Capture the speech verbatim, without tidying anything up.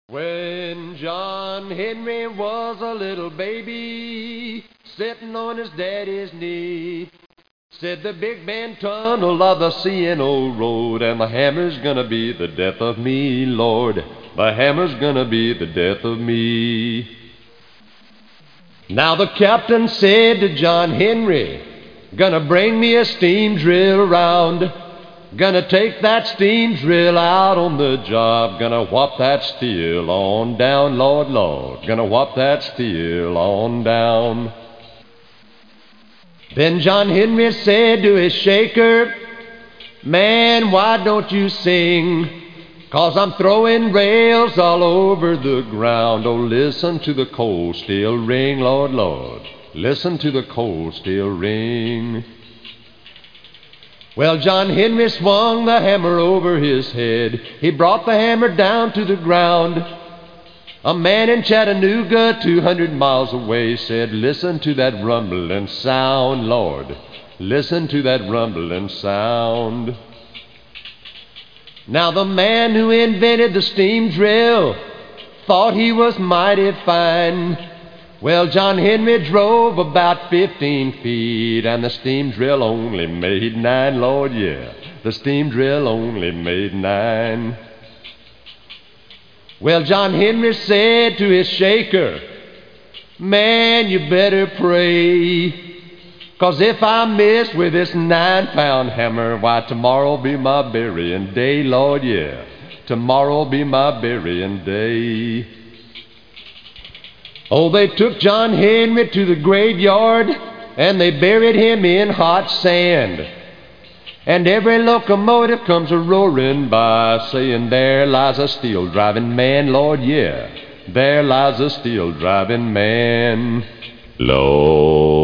When John Henry was a little baby, sitting on his daddy's knee, said the Big Bend tunnel of the C N O road, and the hammer's gonna be the death of me, Lord. The hammer's gonna be the death of me. Now the captain said to John Henry, gonna bring me a steam drill around. Gonna take that steam drill out on the job. Gonna whop that steel on down, Lord, Lord. Gonna whop that steel on down. Then John Henry said to his shaker, man, why don't you sing? 'Cause I'm throwing rails all over the ground. Oh, listen to the cold steel ring, Lord, Lord. Listen to the cold steel ring. Well, John Henry swung the hammer over his head. He brought the hammer down to the ground. A man in Chattanooga, two hundred miles away, said, listen to that rumbling sound, Lord. Listen to that rumbling sound. Now the man who invented the steam drill thought he was mighty fine. Well, John Henry drove about fifteen feet, and the steam drill only made nine, Lord, yeah. The steam drill only made nine. Well, John Henry said to his shaker, man, you better pray, 'cause if I miss with this nine-pound hammer, why, tomorrow'll be my burying day, Lord, yeah. Tomorrow'll be my burying day. Oh, they took John Henry to the graveyard, and they buried him in hot sand. And every locomotive comes a-roaring by, saying, there lies a steel-driving man, Lord, yeah. There lies a steel-driving man, Lord.